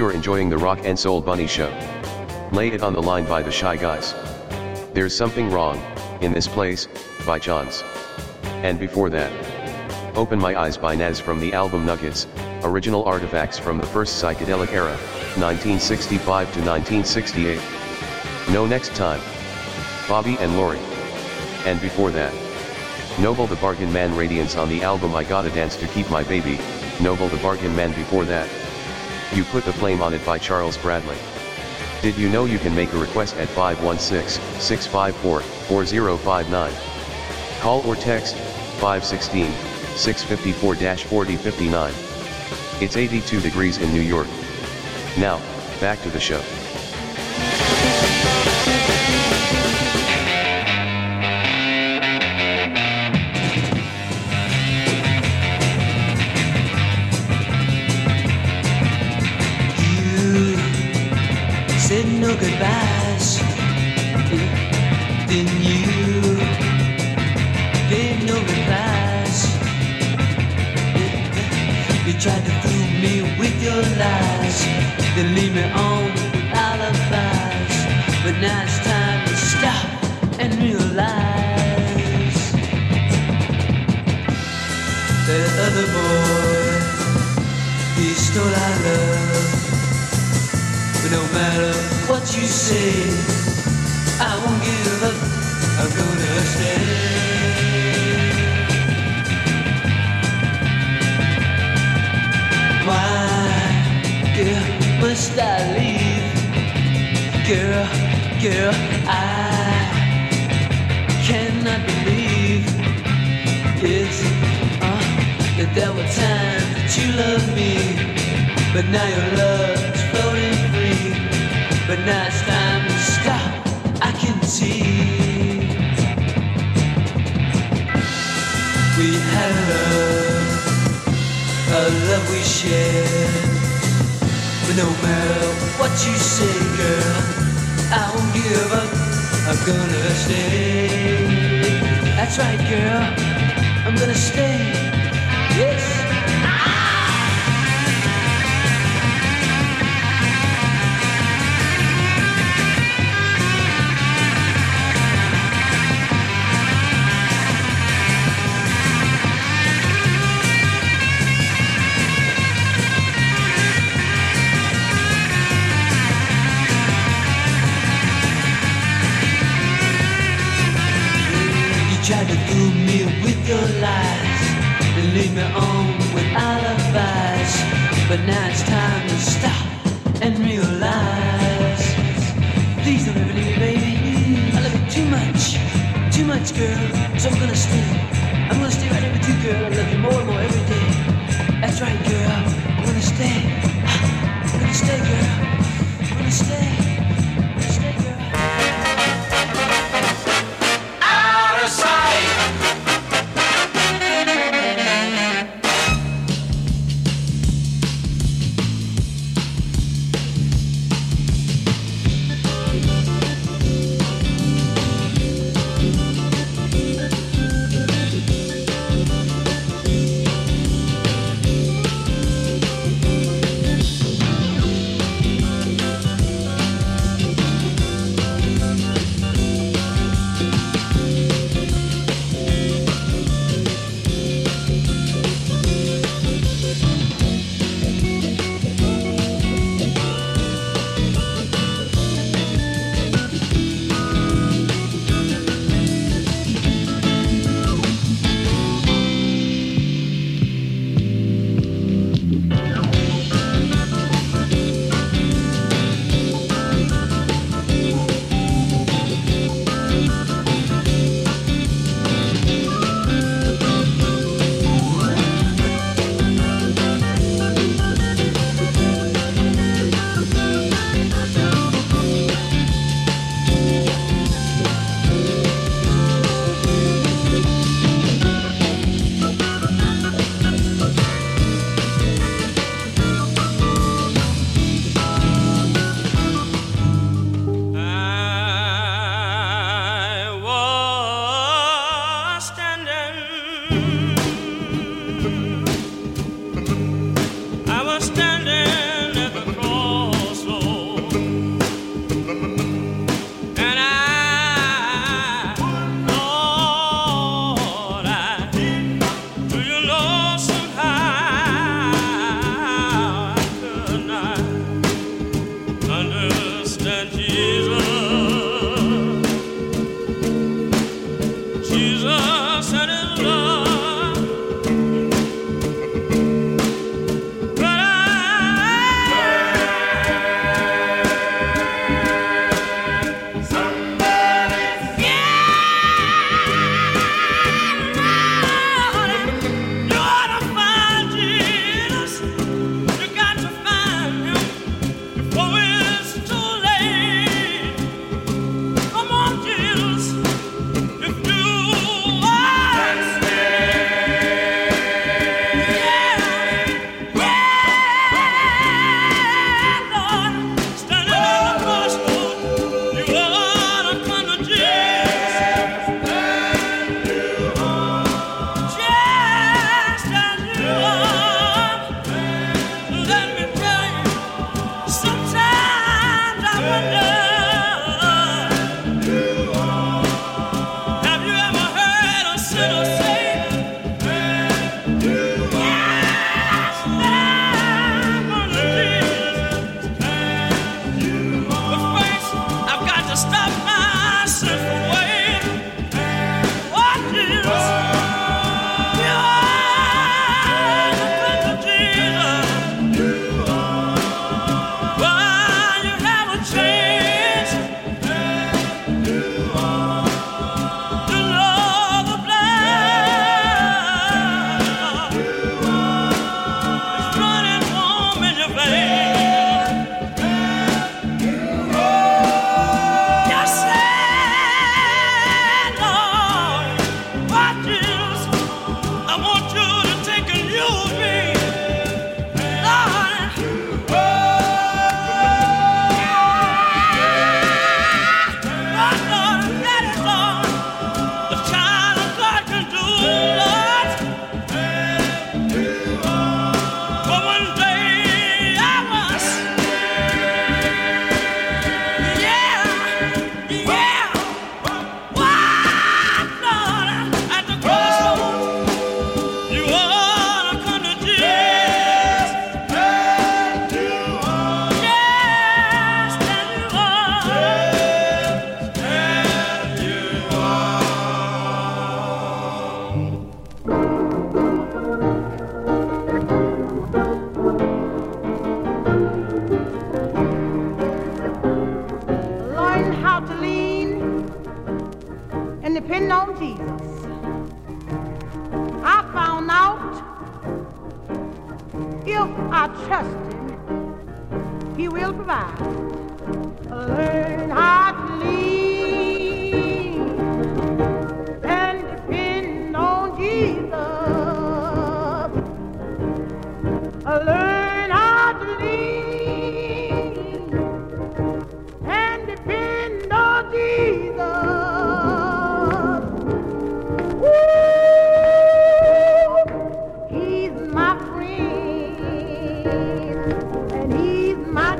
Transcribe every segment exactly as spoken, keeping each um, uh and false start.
you're enjoying the Rock and Soul Bunny Show. Lay It on the Line by the Shy Guys. There's Something Wrong in This Place by Johns. And before that, Open My Eyes by Nas from the album Nuggets, original artifacts from the first psychedelic era, nineteen sixty-five to nineteen sixty-eight. No Next Time, Bobby and Lori. And before that, Noble the Bargain Man Radiance on the album I Gotta Dance to Keep My Baby, Noble the Bargain Man. Before that, You Put the Flame on It by Charles Bradley. Did you know you can make a request at five one six, six five four, four zero five nine? Call or text five one six, six five four, four zero five nine. It's eighty-two degrees in New York. Now, back to the show. Said no goodbyes, then you gave no replies. You tried to fool me with your lies, then lead me on with alibis. But now it's time to stop and realize that other boy, he stole our love. But no matter what you say, I won't give up, I'm gonna stay. Why, girl, must I leave? Girl, girl, I cannot believe, yes, uh, that there were times that you loved me. But now your love's floating free. But now it's time to stop, I can see. We had a love, a love we shared. But no matter what you say, girl, I won't give up, I'm gonna stay. That's right, girl, I'm gonna stay, yes. Tried to fool me with your lies and lead me on with alibis. But now it's time to stop and realize, please don't ever leave me, baby. I love you too much, too much, girl. So I'm gonna stay, I'm gonna stay right here with you, girl. I love you more and more every day. That's right, girl, I'm gonna stay, I'm gonna stay, girl, I'm gonna stay. and depending on Jesus. I found out if I trust him, he will provide. Learn how to lean and depend on Jesus. Learn how to lean and depend on Jesus. Woo! He's my friend and he's my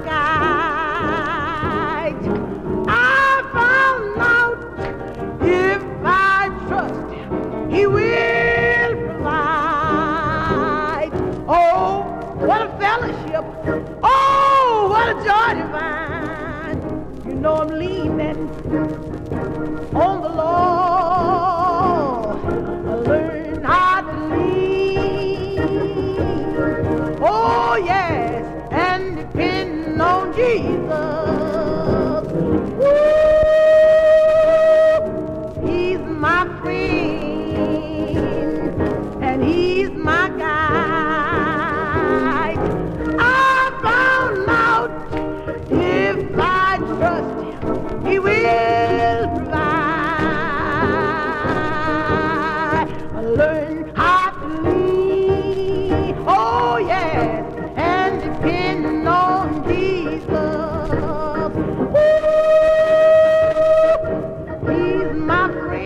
guide. I found out if I trust him, he will provide. Oh, what a fellowship. Oh, what a joy divine. You know I'm leaning on the Lord. Learn how to lean. Oh, yes, and depend on Jesus. Woo! He's my friend and he's my guide. I found out if I trust him, he will provide. Learn how to lean, oh yes, and depend on Jesus. Woo! He's my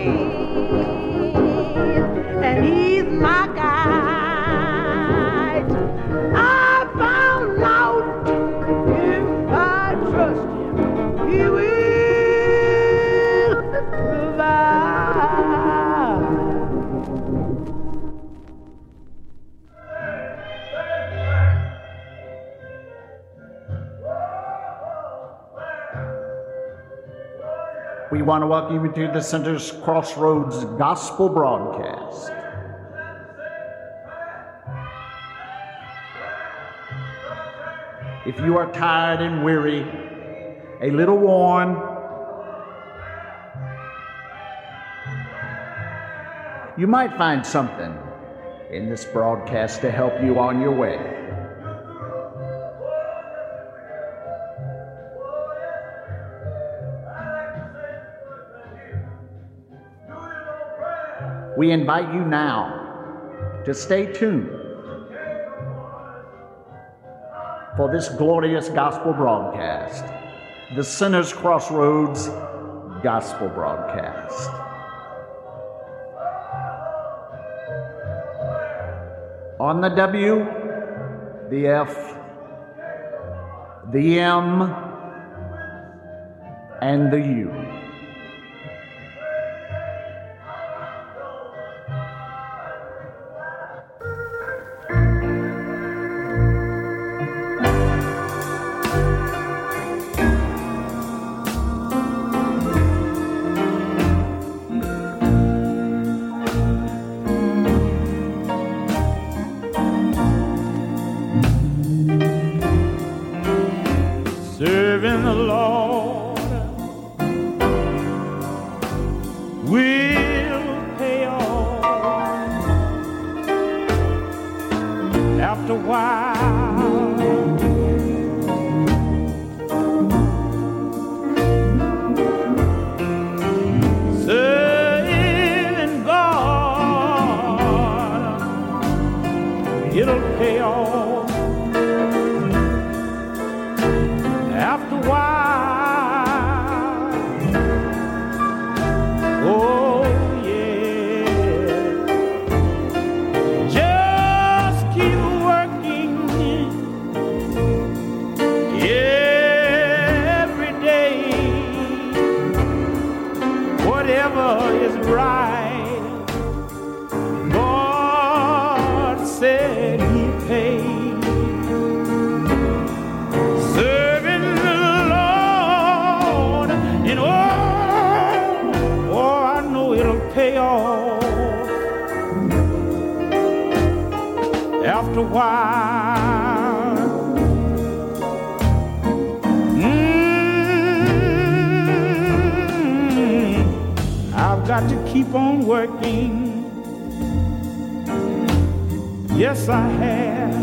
friend and he's my guide. I found out if I trust him, he will provide. We want to welcome you to the Center's Crossroads Gospel Broadcast. If you are tired and weary, a little worn, you might find something in this broadcast to help you on your way. We invite you now to stay tuned for this glorious gospel broadcast, the Center's Crossroads Gospel Broadcast. On the W, the F, the M, and the U. Serving the Lord will pay off after a while. Serving God, it'll pay off. After a while, oh yeah, just keep working every day, whatever is right, God said He'd pay. Pay off after a while. Mm-hmm. I've got got to keep on working. Yes, I have.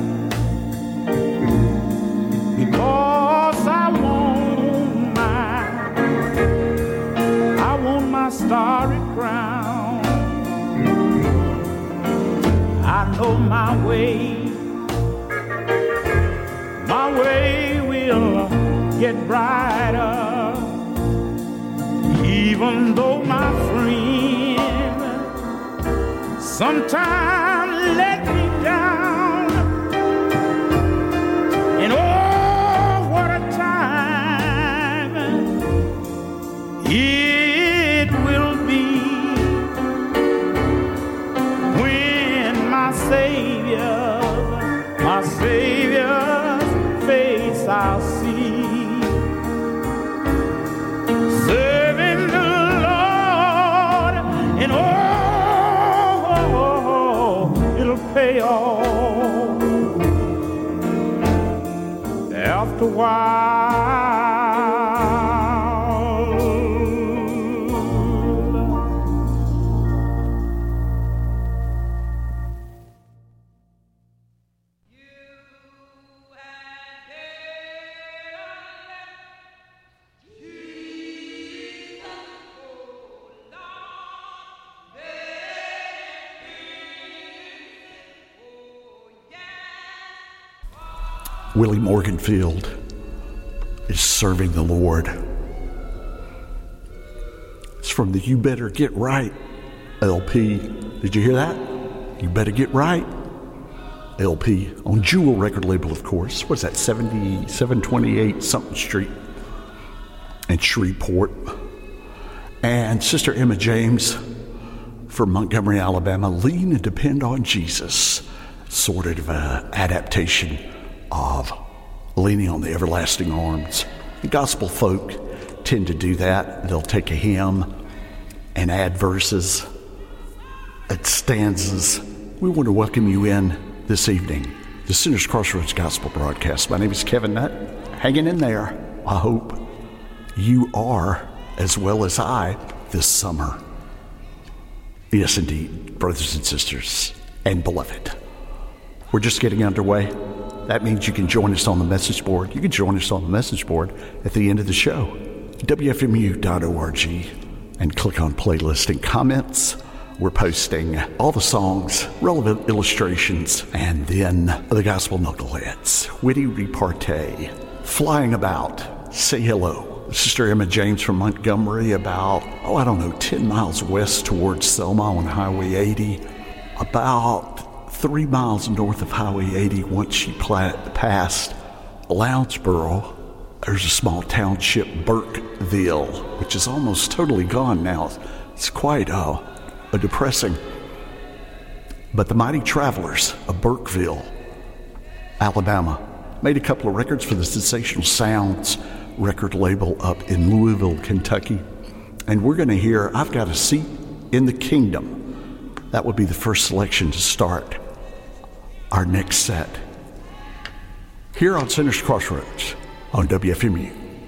Because I want my, I want my starry crown. I know my way, my way will get brighter. Even though my friend sometimes let me down, and oh, what a time it will be when my Savior, my Savior's face I'll see. Serving the Lord, and oh, it'll pay off after a while. Willie Morganfield is serving the Lord. It's from the You Better Get Right L P. Did you hear that? You Better Get Right L P on Jewel record label, of course. What's that, seventy-seven twenty-eight something Street in Shreveport. And Sister Emma James from Montgomery, Alabama, Lean and Depend on Jesus, sort of uh, adaptation of Leaning on the Everlasting Arms. The gospel folk tend to do that. They'll take a hymn and add verses, add stanzas. We want to welcome you in this evening, the Sinners Crossroads Gospel Broadcast. My name is Kevin Nutt. Hanging in there. I hope you are, as well as I, this summer. Yes, indeed, brothers and sisters and beloved. We're just getting underway. That means you can join us on the message board. You can join us on the message board at the end of the show, W F M U dot org, and click on playlist and comments. We're posting all the songs, relevant illustrations, and then the gospel knuckleheads, witty repartee, flying about, say hello. Sister Emma James from Montgomery, about, oh, I don't know, ten miles west towards Selma on Highway eighty, about three miles north of Highway eighty. Once she pla- passed Loudsboro, there's a small township, Burkeville, which is almost totally gone now. It's quite uh, a depressing. But the Mighty Travelers of Burkeville, Alabama, made a couple of records for the Sensational Sounds record label up in Louisville, Kentucky. And we're going to hear I've Got a Seat in the Kingdom. That would be the first selection to start our next set here on Sinners Crossroads on W F M U.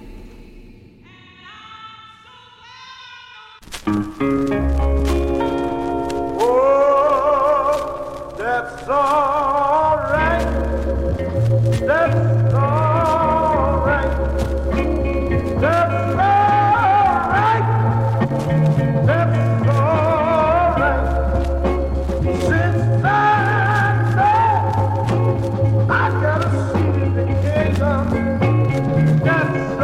Oh, that's all right. That's all right. That's all right. That's all right. Since I know I got a seat in the kingdom, that's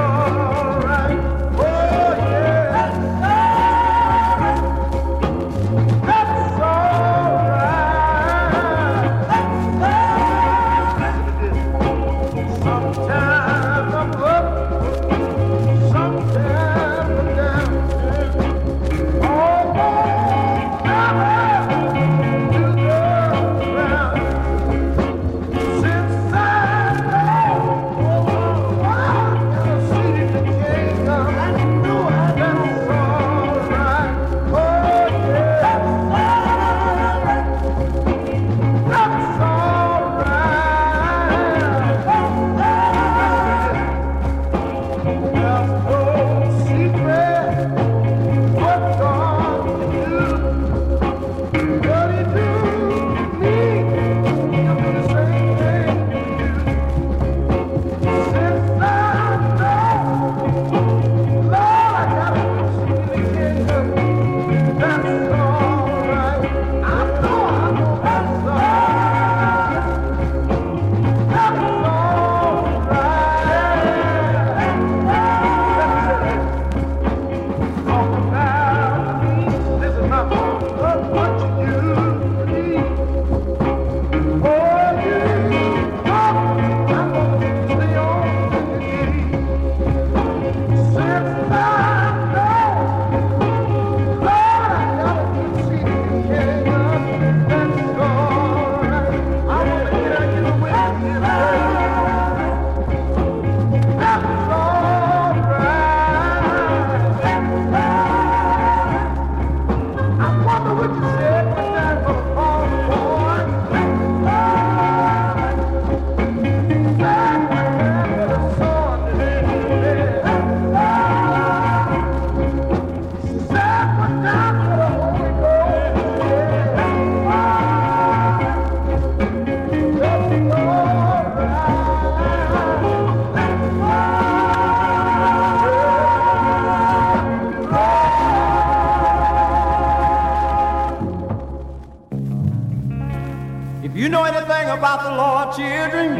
about the Lord, children,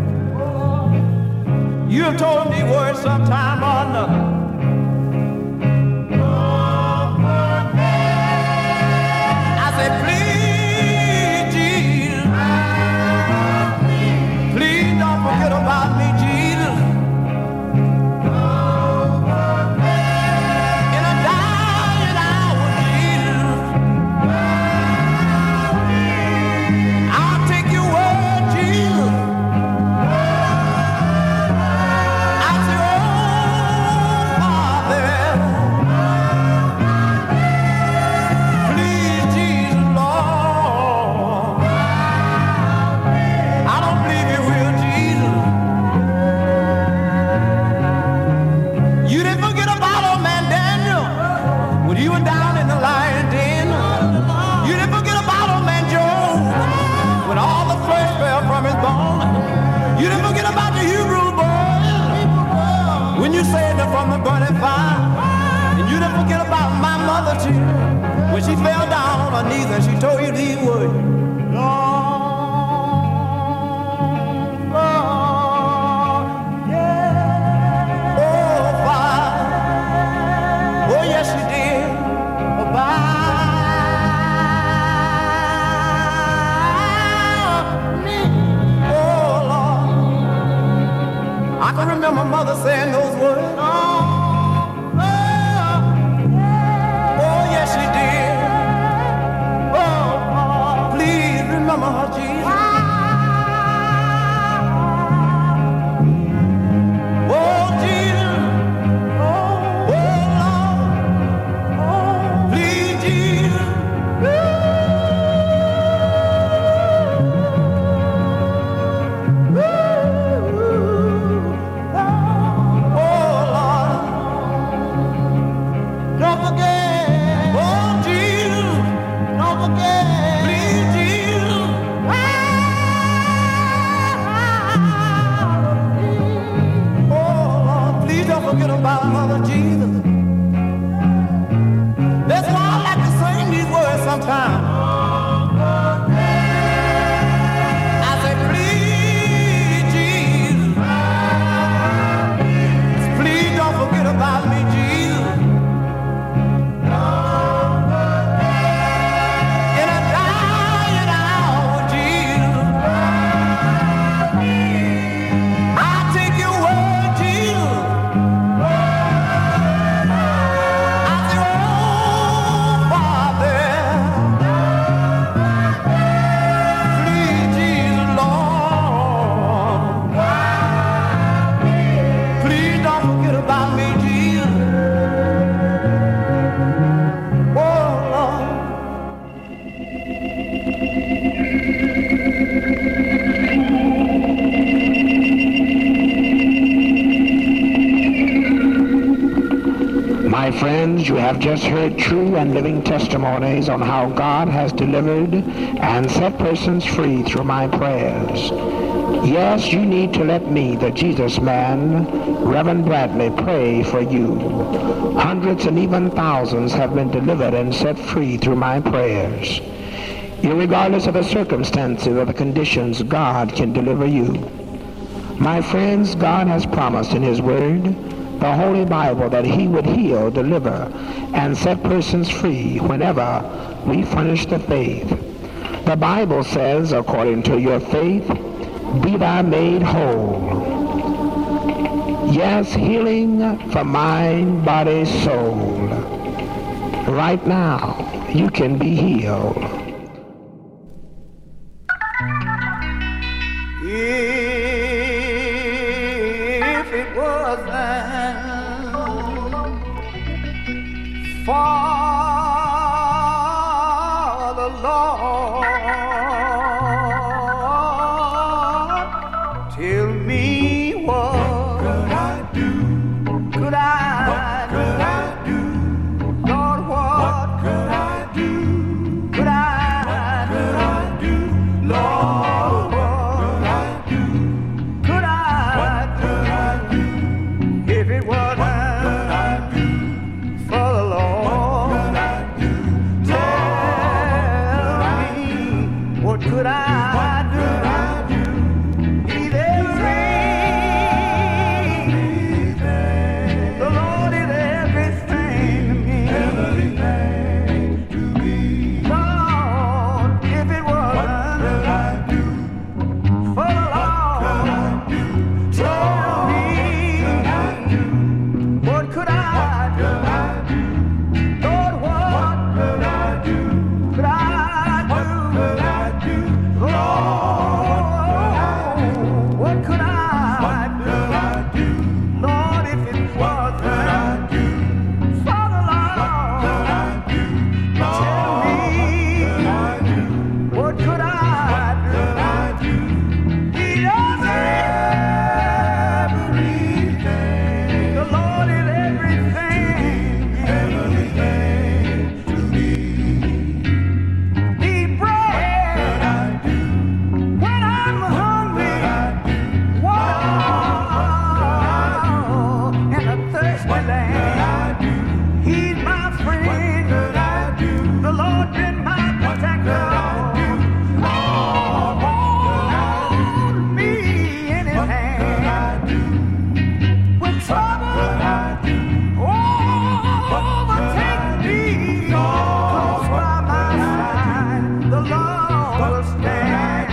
you have told me words sometime or another. I said, please, Jesus, please don't forget about me, Jesus. In a dying hour, Jesus, I'll take your word, Jesus. I say, oh, Father, please, Jesus, Lord, I don't believe you will, Jesus. You didn't forget about old man Daniel when he was down in the lion den. You didn't forget about old man Job when all the flesh fell from his bones. You didn't forget about the Hebrew boys when you saved them from the burning fire. And you didn't forget about my mother too when she fell down on her knees and she told you these words. Lord, Lord, yeah. Oh, Father. Oh, yes, you did. About me. Oh, Lord. I can remember mother saying those words. Oh, oh, oh, yes, she did. Oh, oh, please remember her, Jesus. Oh, Jesus. Oh, Lord. Please, Jesus. Oh, Lord. Don't forget. Oh, Jesus. Don't forget. Please, Jesus. Oh, Lord. Please don't forget about Mother Jesus. That's why I like to sing these words sometimes. I say, please, Jesus. Please don't forget about me, Jesus. In a dying hour, Jesus, I'll take your word, Jesus. I say, oh, Father, please, Jesus, Lord, please don't forget about me, Jesus. Oh, Lord. My friends, you have just heard true and living testimonies on how God has delivered and set persons free through my prayers. Yes, you need to let me, the Jesus man, Reverend Bradley, pray for you. Hundreds and even thousands have been delivered and set free through my prayers. Irregardless of the circumstances or the conditions, God can deliver you. My friends, God has promised in His Word, the Holy Bible, that He would heal, deliver, and set persons free whenever we furnish the faith. The Bible says, according to your faith, be thou made whole. Yes, healing for mind, body, soul. Right now, you can be healed. If it wasn't for the Lord, tell me what could I do? Could I? What could I do? Lord, what could I do? Could I? What could I do? Lord, what could I do? Could I? What could I do? If it wasn't for the Lord. the land. He's my friend. The Lord been my protector. Hold me in His hand. When trouble overtake me, close by my side, the Lord will stand.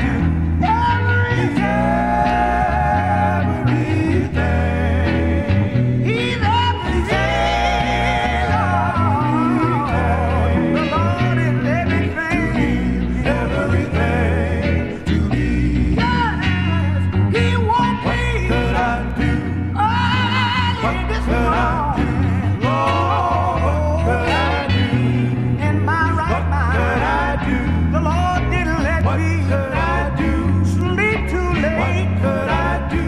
Everything, He's everything, Lord. The Lord is everything, everything to me. Yes, He won't be. What could I do? What could I do? What could I do? In my right mind, what could I do? The Lord didn't let me. What could I do? Sleep too late. What could I do?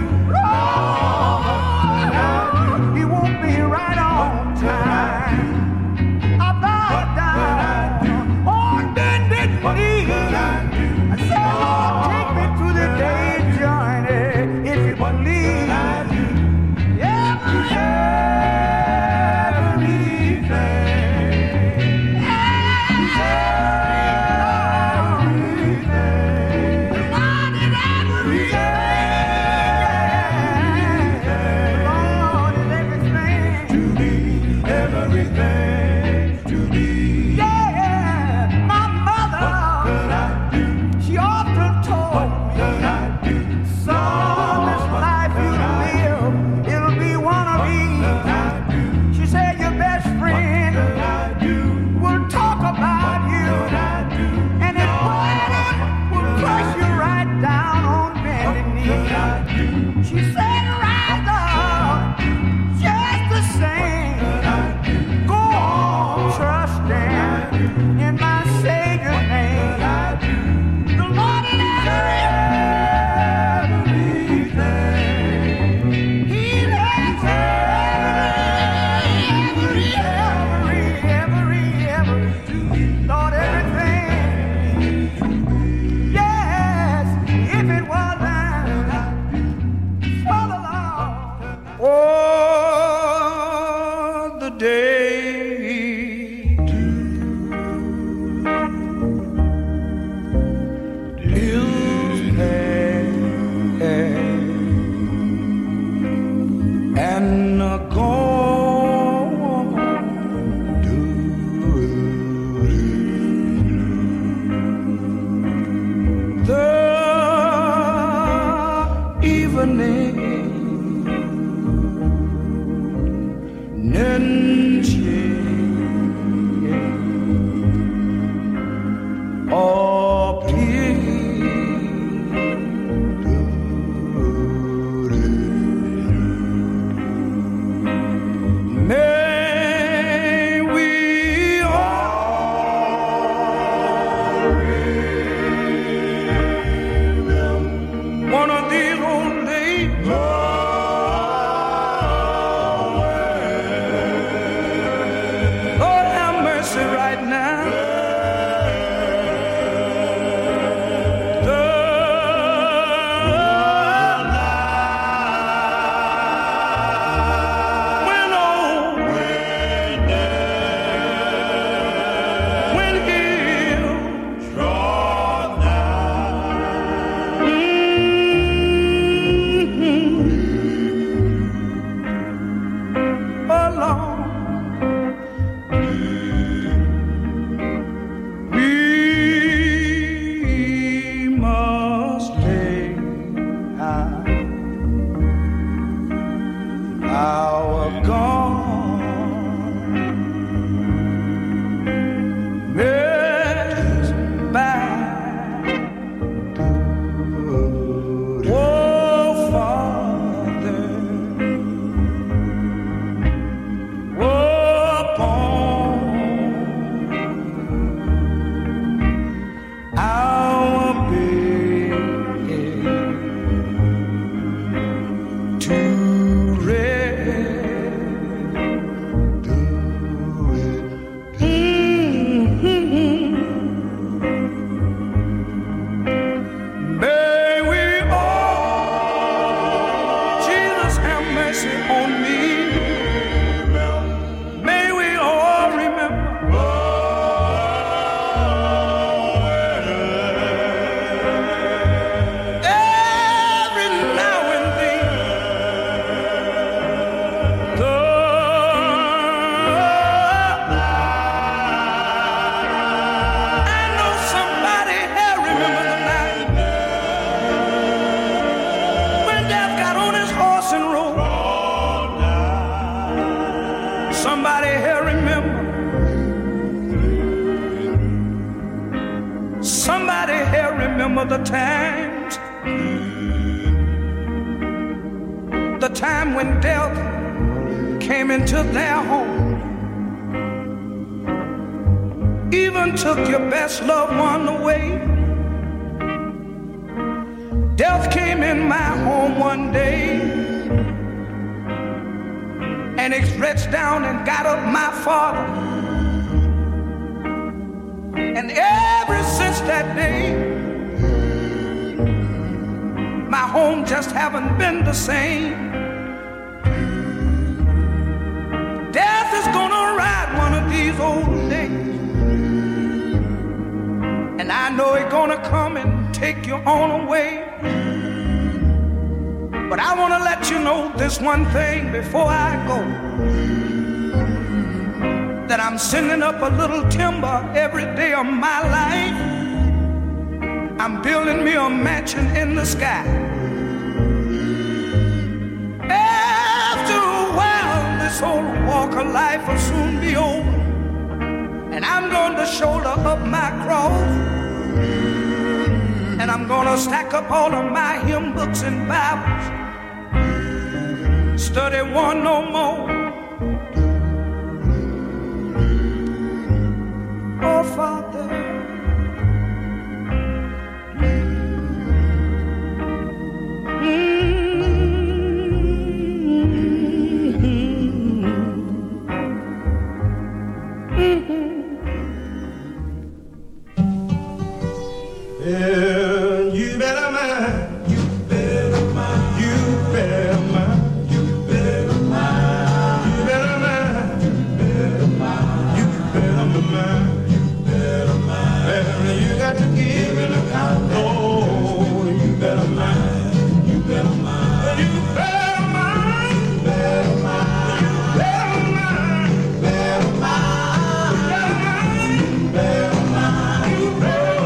Lord, He won't be right on time. I bowed down on bended knee. I said, Lord, take me through the day's journey, if you believe. She often told me, son, this life you live, it'll be one of these. She said your best friend will talk about you, and his brother will crush you right down on bending knee. She said, rise up, just the same. Go on, trusting in my Savior's name. The Lord is everything. He's every, every, every, every, Lord, everything. Yes, if it wasn't for the Lord. Oh, the day is past and gone to the evening oh, may we all one of these old days. Lord, have mercy right now. somebody here remember? Somebody here remember the times, the time when death came into their home, even took your best loved one away. Death came in my home one day, and it reached down and got up my father. And ever since that day, my home just haven't been the same. Death is gonna ride one of these old days, and I know it's gonna come and take you on away. But I wanna let you know this one thing before I go, that I'm sending up a little timber every day of my life. I'm building me a mansion in the sky. After a while, this old walk of life will soon be over, and I'm going to shoulder up my cross, and I'm gonna stack up all of my hymn books and Bibles, study one no more. Oh, Father, yeah, you better mind, you better mind, you better mind, you better mind, you better mind, you better mind, you better mind, you better mind, and you got to give an account. Oh, you better mind, you better mind, you better mind, you better mind, you better mind, you better mind, you better mind, you better mind.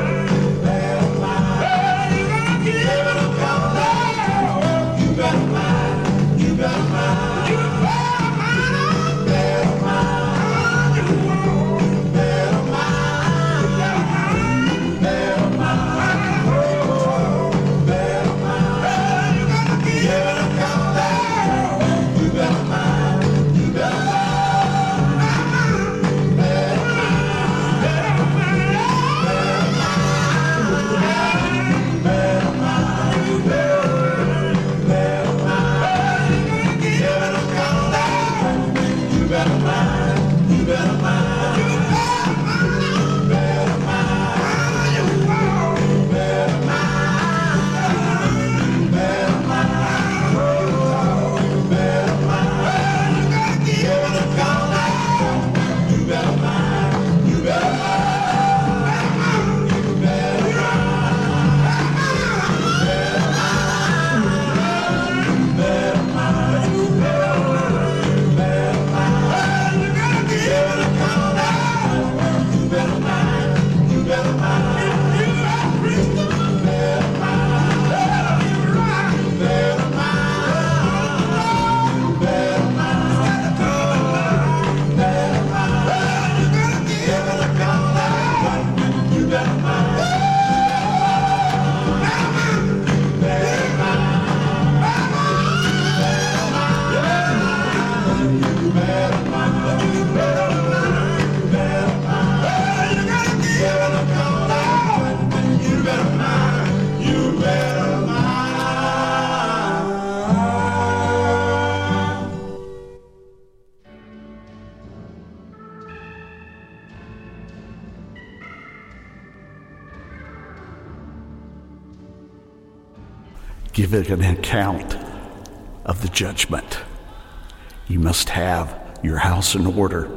Give it an account of the judgment. You must have your house in order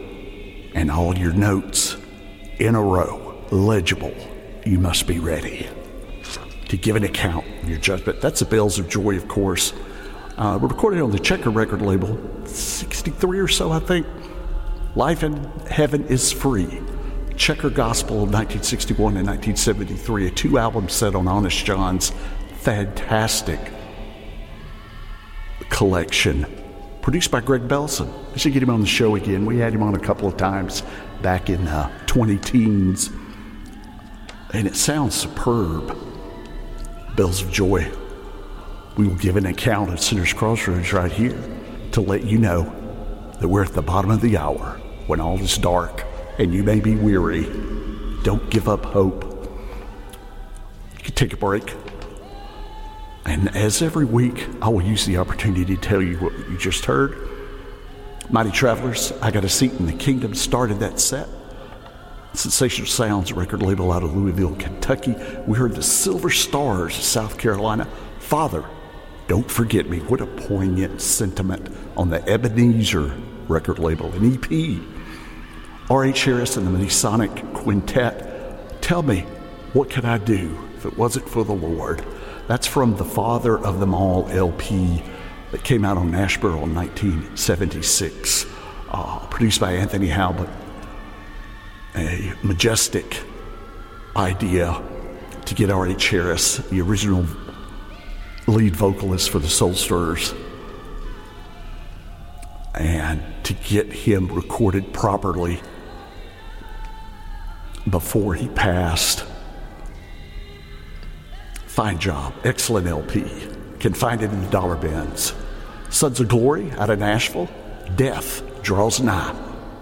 and all your notes in a row, legible. You must be ready to give an account of your judgment. That's the Bells of Joy, of course. Uh, we're recorded on the Checker record label, sixty-three or so, I think. Life in Heaven is Free. Checker Gospel of nineteen sixty-one and nineteen seventy-three, a two-album set on Honest John's fantastic collection, produced by Greg Belson. I should get him on the show again. We had him on a couple of times back in uh, twenty teens, and it sounds superb. Bells of Joy. We will give an account at Sinner's Crossroads right here to let you know that we're at the bottom of the hour when all is dark and you may be weary. Don't give up hope. You can take a break. And as every week, I will use the opportunity to tell you what you just heard. Mighty Travelers, I Got a Seat in the Kingdom started that set. Sensational Sounds record label out of Louisville, Kentucky. We heard the Silver Stars of South Carolina. Father, Don't Forget Me. What a poignant sentiment on the Ebenezer record label, an E P. R H Harris and the Masonic Quintet. Tell me, what could I do if it wasn't for the Lord? That's from the Father of Them All L P that came out on Nashville in nineteen seventy-six. Uh, produced by Anthony Halbert. A majestic idea to get R H Harris, the original lead vocalist for the Soul Stirrers, and to get him recorded properly before he passed. Fine job. Excellent L P. Can find it in the dollar bins. Sons of Glory out of Nashville. Death Draws Nigh.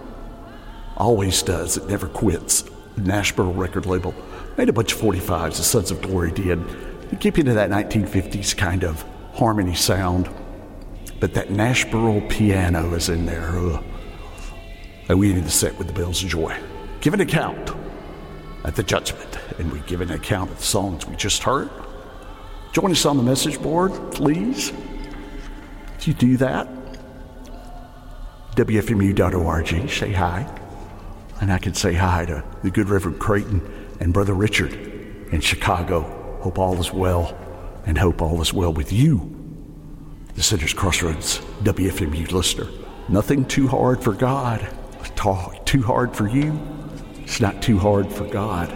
Always does. It never quits. Nashville record label. Made a bunch of forty-fives, the Sons of Glory did. You keep into that nineteen fifties kind of harmony sound. But that Nashville piano is in there. Ugh. And we ended the set with the Bells of Joy. Give an account at the Judgment. And we give an account of the songs we just heard. Join us on the message board, please. If you do that, W F M U dot org, say hi. And I can say hi to the good Reverend Creighton and Brother Richard in Chicago. Hope all is well, and hope all is well with you, the Sinner's Crossroads W F M U listener. Nothing too hard for God. Too hard for you. It's not too hard for God.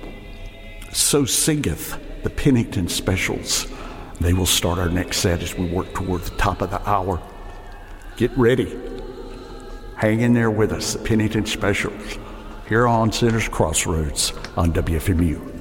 So singeth the Pennington Specials. They will start our next set as we work toward the top of the hour. Get ready. Hang in there with us, the Pennington Specials, here on Sinner's Crossroads on W F M U.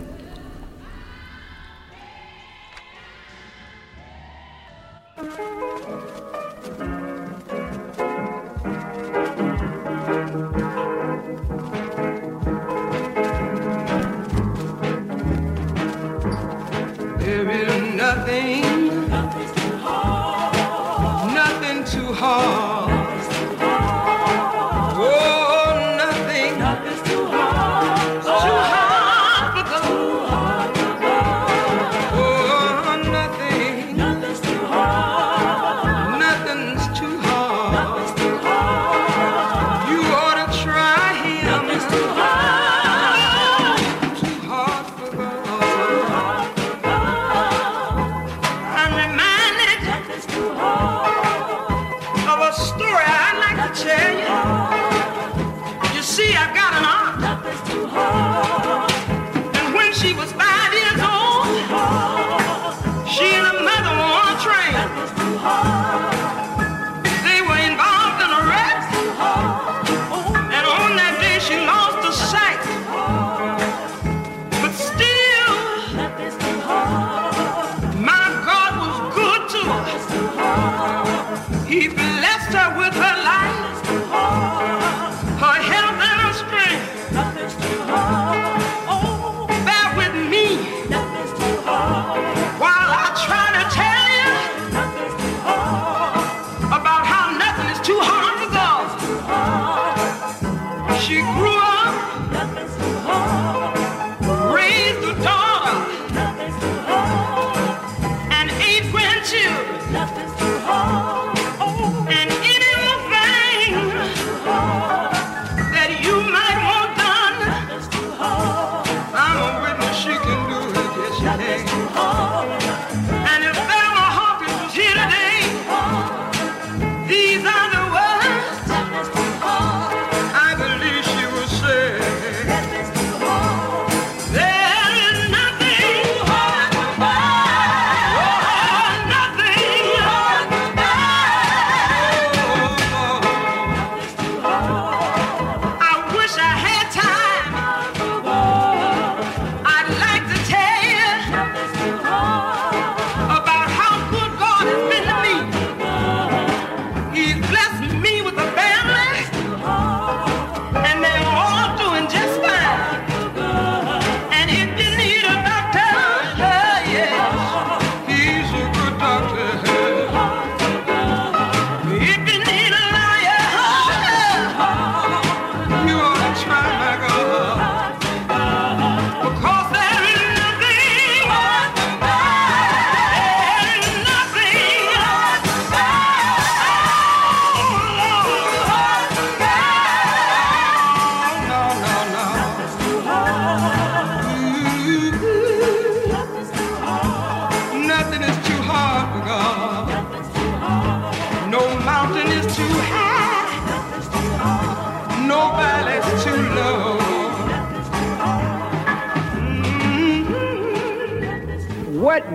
Bear with me.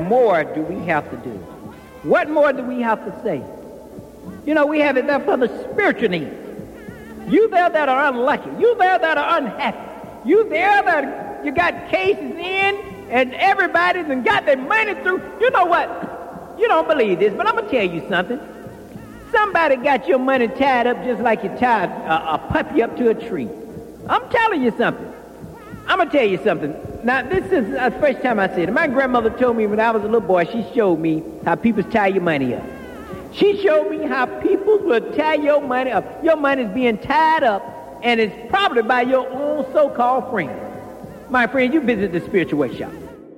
more do we have to do? What more do we have to say? You know, we have it there for the spiritual needs. You there that are unlucky. You there that are unhappy. You there that you got cases in and everybody's and got their money through. You know what? You don't believe this, but I'm going to tell you something. Somebody got your money tied up just like you tied a, a puppy up to a tree. I'm telling you something. I'm going to tell you something. Now, this is the first time I said it. My grandmother told me when I was a little boy, she showed me how people tie your money up. She showed me how people will tie your money up. Your money is being tied up, and it's probably by your own so-called friend. My friend, you visit the spiritual workshop.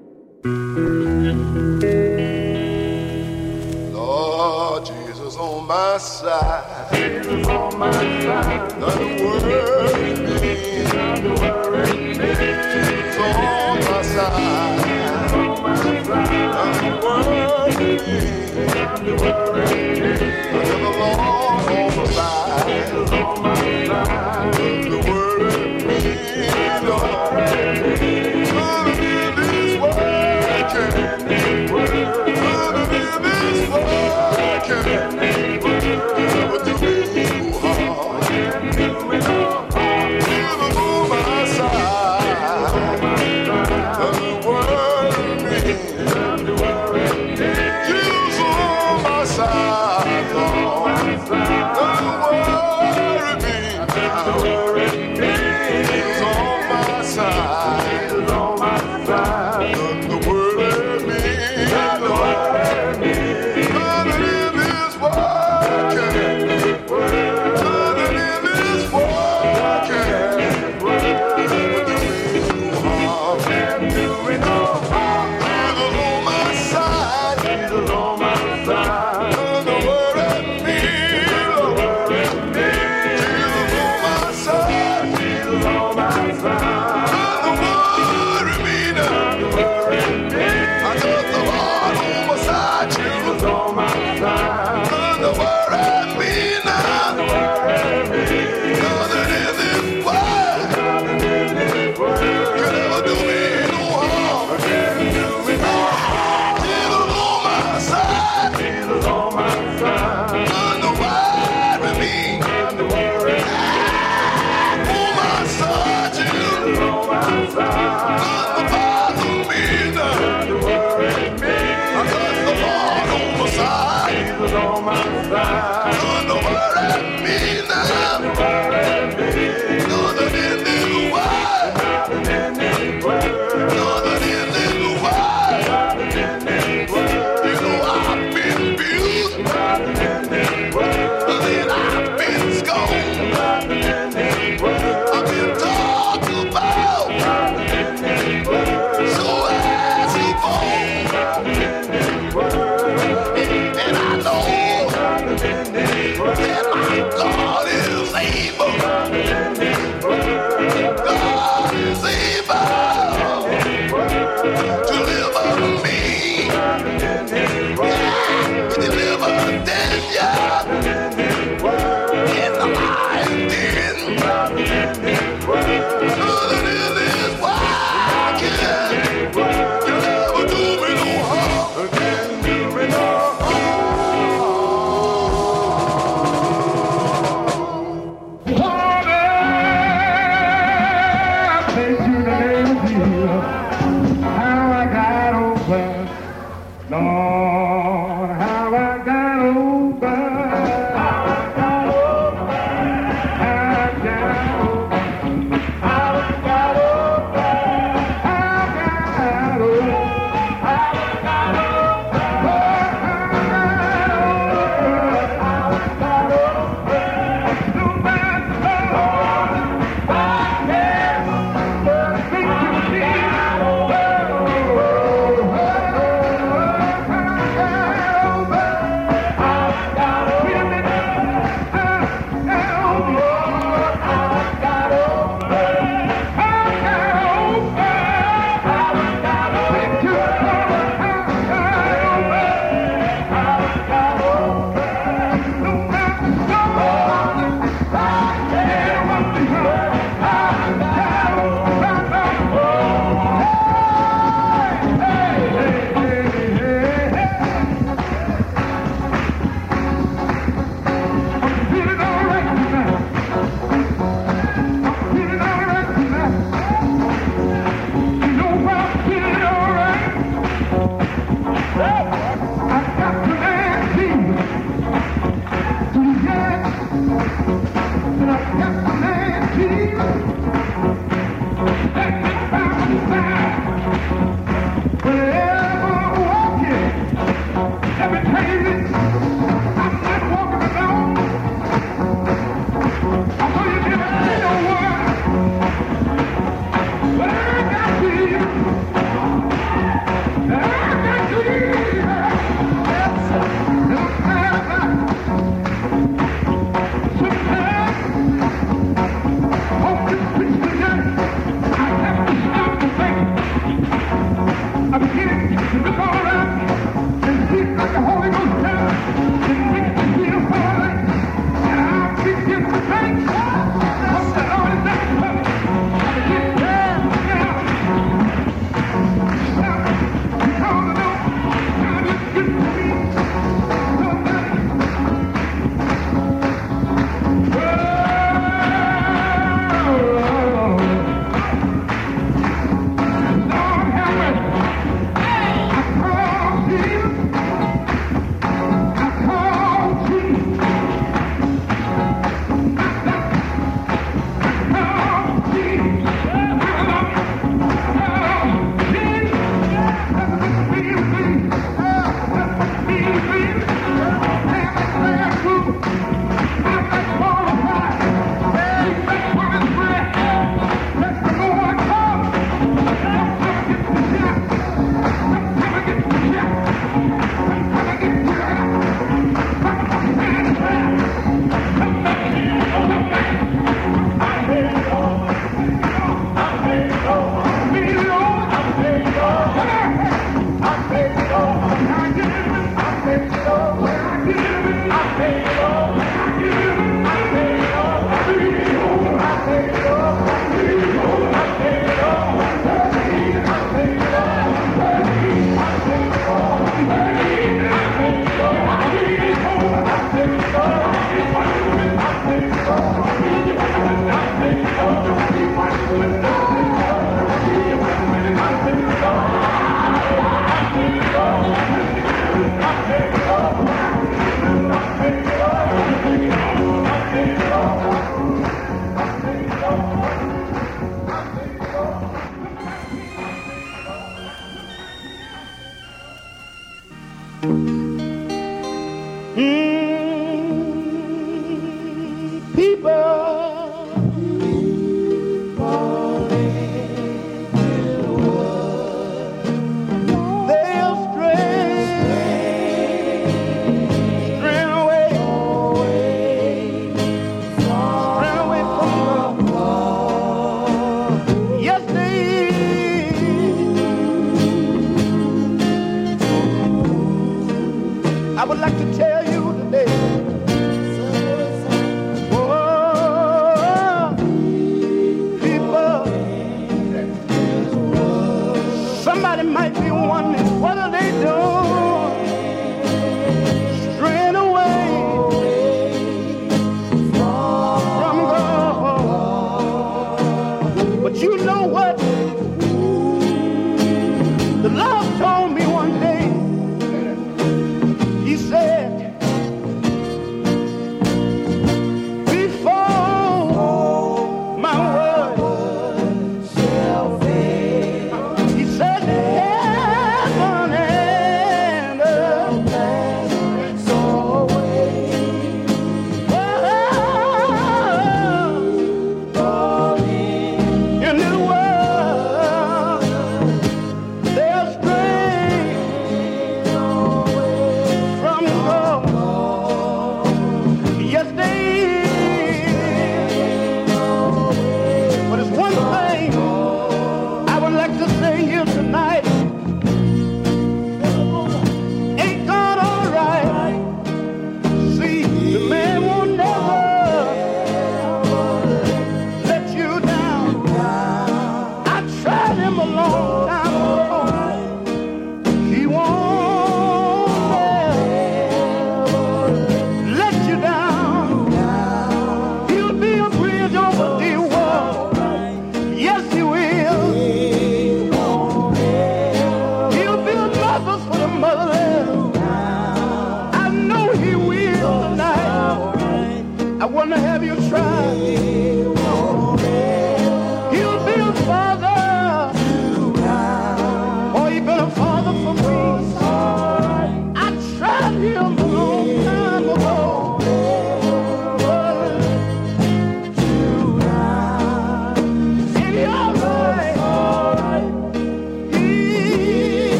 Lord Jesus on my side. Jesus on my side. Nothing worry me. Nothing worry me. Jesus on my side. Nothing worry me. Nothing worry me. Nothing along on my side. Jesus on my side. Nothing worry me. Lord. Nothing is working. Side, Lord.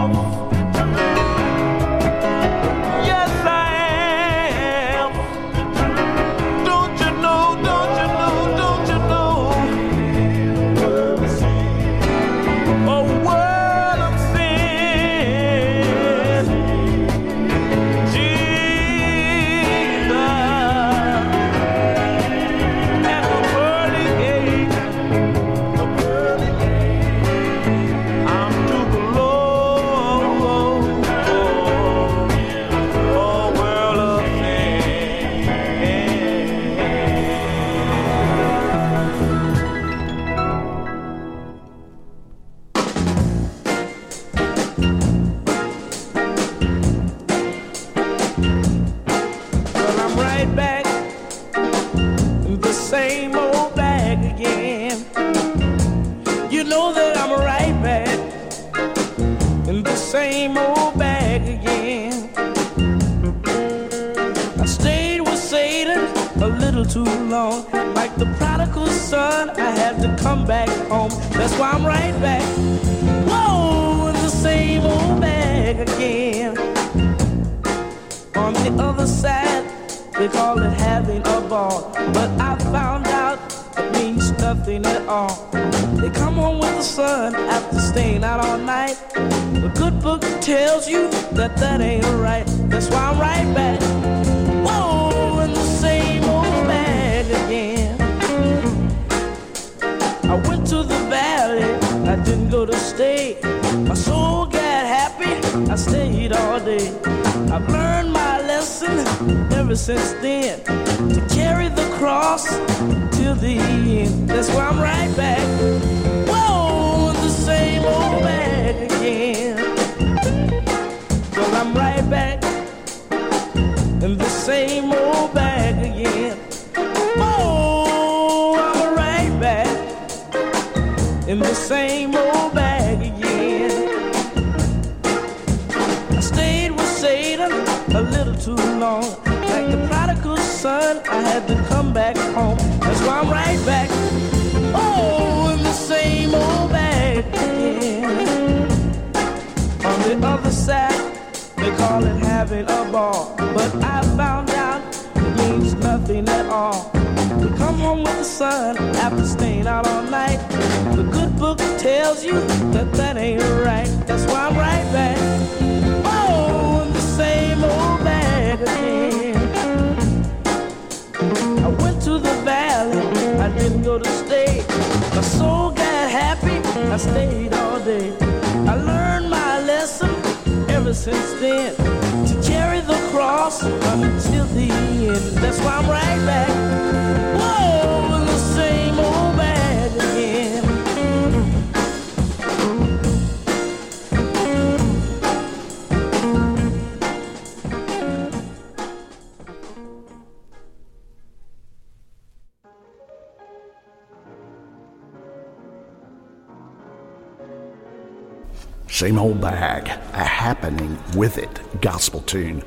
Same Old Bag, a happening with it gospel tune.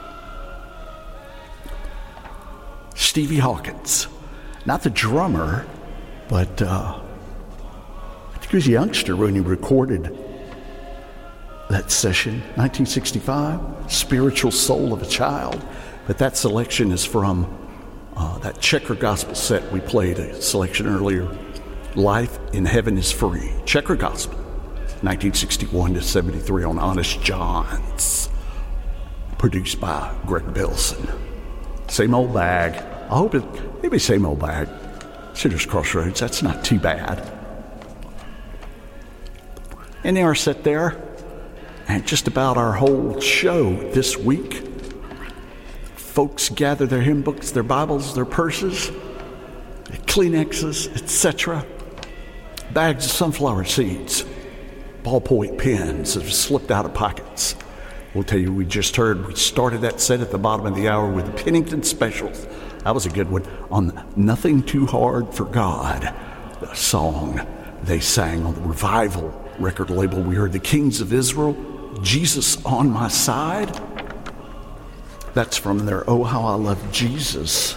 Stevie Hawkins, not the drummer, but uh, I think he was a youngster when he recorded that session, nineteen sixty-five, Spiritual Soul of a Child. But that selection is from uh, that Checker Gospel set we played, a selection earlier, Life in Heaven is Free, Checker Gospel. nineteen sixty-one to seventy-three on Honest John's, produced by Greg Bilson. Same Old Bag. I hope it, maybe Same Old Bag. Sinners Crossroads, that's not too bad. And they are set there, and just about our whole show this week. Folks gather their hymn books, their Bibles, their purses, Kleenexes, et cetera. Bags of sunflower seeds. Ballpoint pens have slipped out of pockets. We'll tell you, we just heard, we started that set at the bottom of the hour with the Pennington Specials. That was a good one on Nothing Too Hard for God, the song they sang on the Revival record label. We heard the Kings of Israel, Jesus on My Side. That's from their Oh How I Love Jesus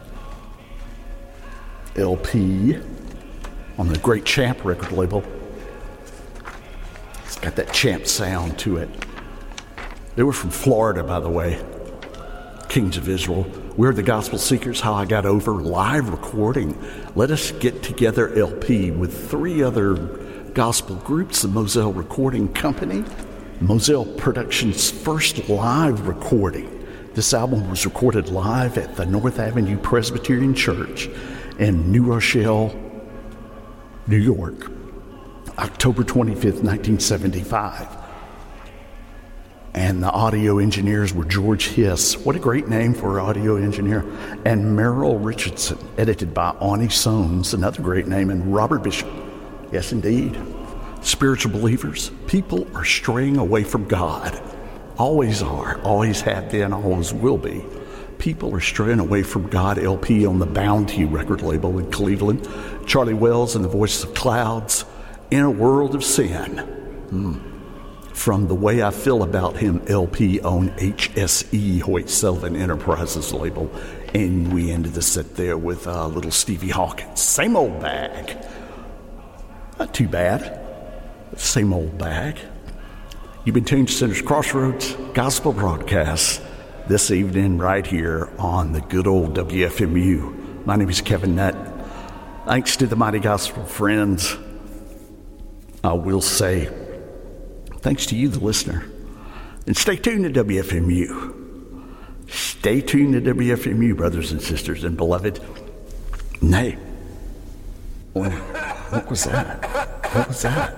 L P on the Great Champ record label. Got that champ sound to it. They were from Florida, by the way. Kings of Israel. We're the Gospel Seekers, How I Got Over, live recording. Let Us Get Together L P with three other gospel groups, the Moselle Recording Company, Moselle Productions' first live recording. This album was recorded live at the North Avenue Presbyterian Church in New Rochelle, New York, October twenty-fifth, nineteen seventy-five. And the audio engineers were George Hiss. What a great name for an audio engineer. And Merrill Richardson, edited by Ani Soames, another great name, and Robert Bishop. Yes, indeed. Spiritual believers, people are straying away from God. Always are, always have been, always will be. People are straying away from God. L P on the Bounty record label in Cleveland. Charlie Wells and the Voice of Clouds. In a World of Sin. Hmm. From The Way I Feel About Him, L P on H S E, Hoyt Sullivan Enterprises label. And we ended the set there with uh, little Stevie Hawkins. Same old bag. Not too bad. Same old bag. You've been tuned to Sinners Crossroads Gospel Broadcast this evening right here on the good old W F M U. My name is Kevin Nutt. Thanks to the Mighty Gospel Friends. I will say, thanks to you, the listener. And stay tuned to W F M U. Stay tuned to W F M U, brothers and sisters and beloved. Nay. What, what was that? What was that?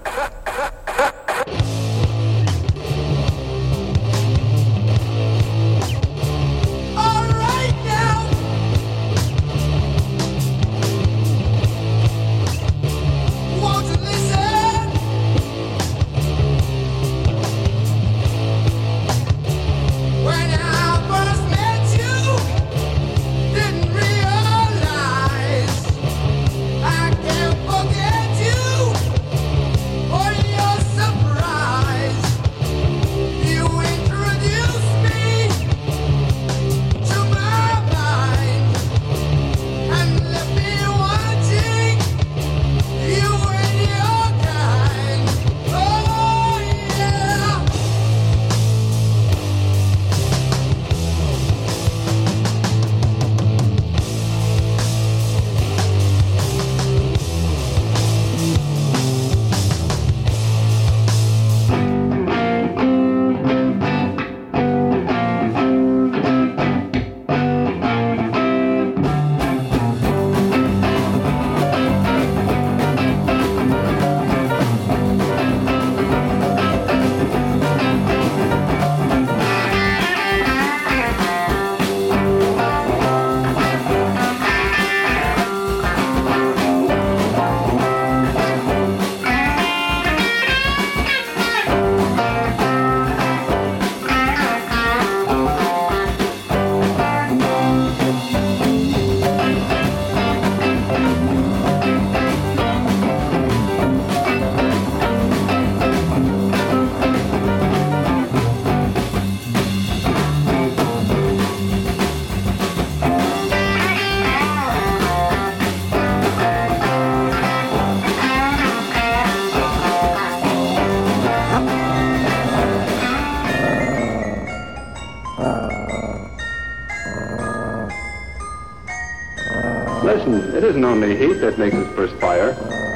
Listen, it isn't only heat that makes us perspire.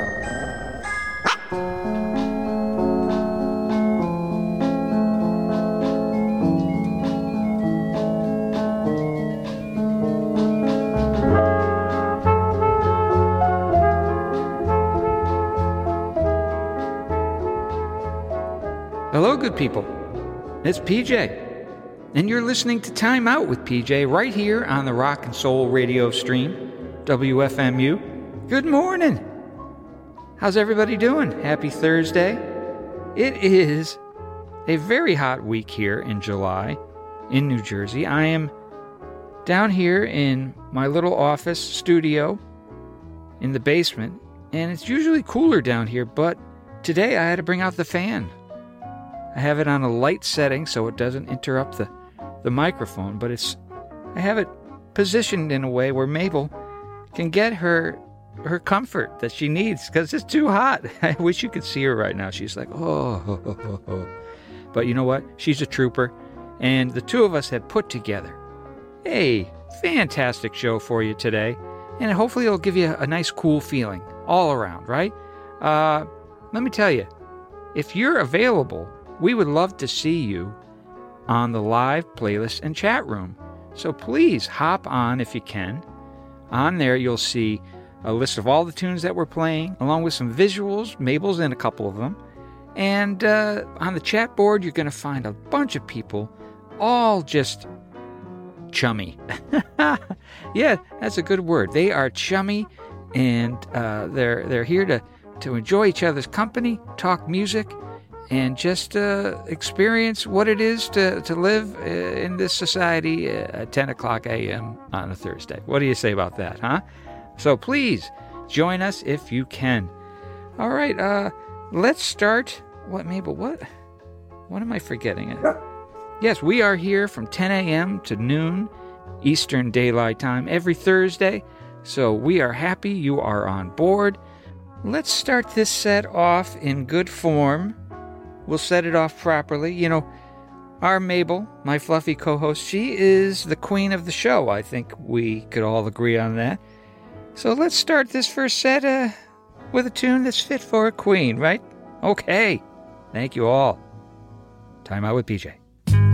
Hello, good people. It's P J. And you're listening to Time Out with P J right here on the Rock and Soul radio stream, W F M U. Good morning. How's everybody doing? Happy Thursday. It is a very hot week here in July in New Jersey. I am down here in my little office studio in the basement, and it's usually cooler down here, but today I had to bring out the fan. I have it on a light setting so it doesn't interrupt the, the microphone, but it's I have it positioned in a way where Mabel can get her her comfort that she needs because it's too hot. I wish you could see her right now. She's like, oh, oh, oh, oh, oh. But you know what? She's a trooper. And the two of us have put together a fantastic show for you today. And hopefully it'll give you a nice, cool feeling all around, right? Uh, let me tell you, if you're available, we would love to see you on the live playlist and chat room. So please hop on if you can. On there, you'll see a list of all the tunes that we're playing, along with some visuals. Mabel's in a couple of them. And uh, on the chat board, you're going to find a bunch of people, all just chummy. Yeah, that's a good word. They are chummy, and uh, they're they're here to, to enjoy each other's company, talk music, and just uh, experience what it is to, to live uh, in this society at ten o'clock a.m. on a Thursday. What do you say about that, huh? So please, join us if you can. All right, uh, let's start. What, Mabel, what? What am I forgetting? Yes, we are here from ten a.m. to noon Eastern Daylight Time every Thursday. So we are happy you are on board. Let's start this set off in good form. We'll set it off properly. You know, our Mabel, my fluffy co-host, she is the queen of the show. I think we could all agree on that. So let's start this first set uh, with a tune that's fit for a queen, right? Okay. Thank you all. Time Out with P J.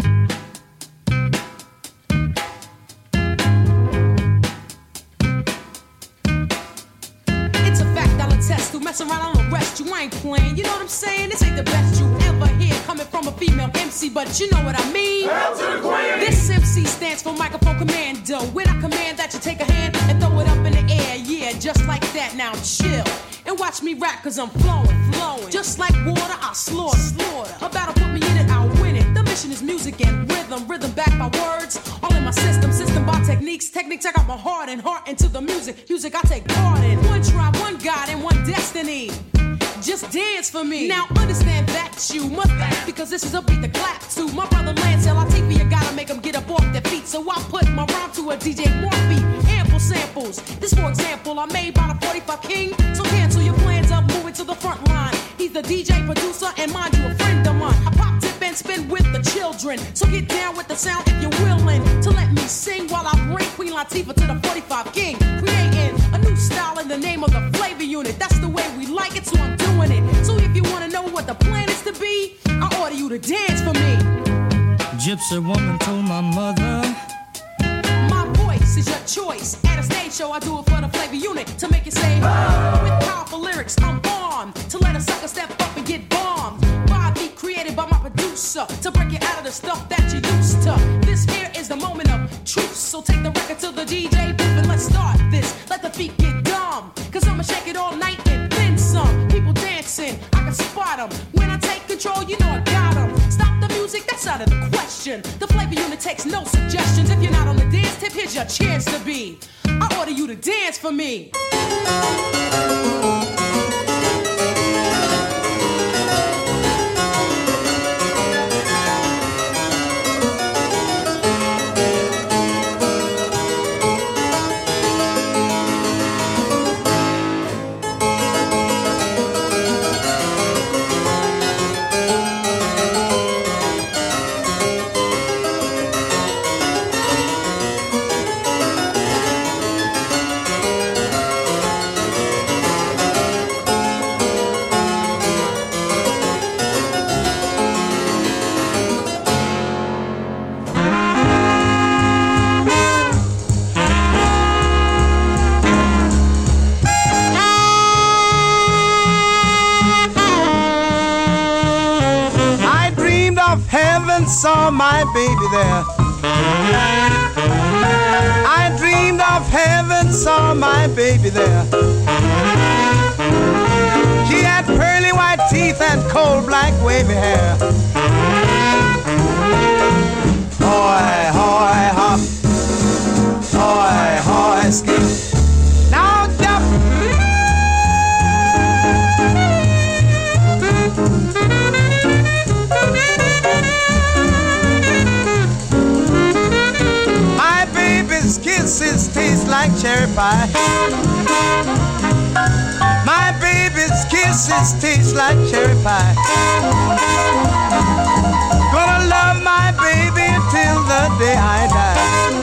Mess around on arrest, you ain't playing. You know what I'm saying? This ain't the best you ever hear coming from a female M C, but you know what I mean. Hail to the queen! This M C stands for microphone commando. When I command that you take a hand and throw it up in the air, yeah, just like that. Now chill and watch me rap, cause I'm flowing, flowing. Just like water, I slaughter, slaughter. A battle put me in it, I'll win it. The mission is music and rhythm, rhythm back by words. All in my system, system by techniques. Techniques, I got my heart and heart into the music. Music, I take part in. One tribe, one God, and one destiny. Just dance for me. Now understand that you must laugh, because this is a beat to clap to. My brother Lancel, I take for you, gotta make them get up off their feet. So I put my rhyme to a D J Morphe. Ample samples. This, for example, I made by the forty-five King. So cancel your plans up, moving to the front line. He's the D J producer, and mind you, a friend of mine. I pop, tip, and spin with the children. So get down with the sound if you're willing to let me sing while I bring Queen Latifah to the forty-five King. Creating a new style in the name of the flavor unit. That's the way we like it, so I'm doing it. So if you want to know what the plan is to be, I order you to dance for me. Gypsy woman told my mother, my voice is your choice. At a stage show, I do it for the flavor unit to make you say, oh. With powerful lyrics, I'm armed to let a sucker step up and get bombed. By a beat created by my producer to break you out of the stuff that you used to. This here is the moment of truth, so take the record to the D J booth and let's start this. Let the beat get dumb, cause I'ma shake it all night and then some. People dancing, I can spot them. When I take control, you know I got them. Stop the music, that's out of the question. The flavor unit takes no suggestions. If you're not on the dance tip, here's your chance to be. I order you to dance for me. Saw my baby there. I dreamed of heaven, saw my baby there. She had pearly white teeth and coal black wavy hair. Hoy, hoy, hop. Hoy, hoy, skip. Now jump. Kisses taste like cherry pie. kisses taste like cherry pie. Gonna love my baby till the day I die.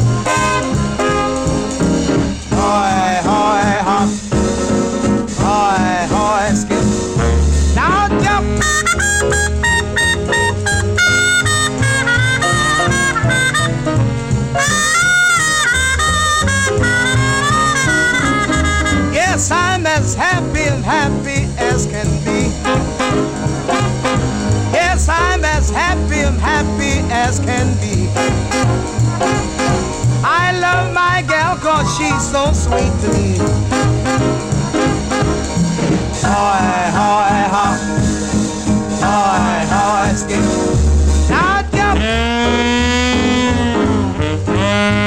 Hoy, hoy, hop. Hoy, hoy, skip. Now jump. Yes, I'm as happy and happy as can be. Yes, I'm as happy and happy as can be. I love my gal cause she's so sweet to me.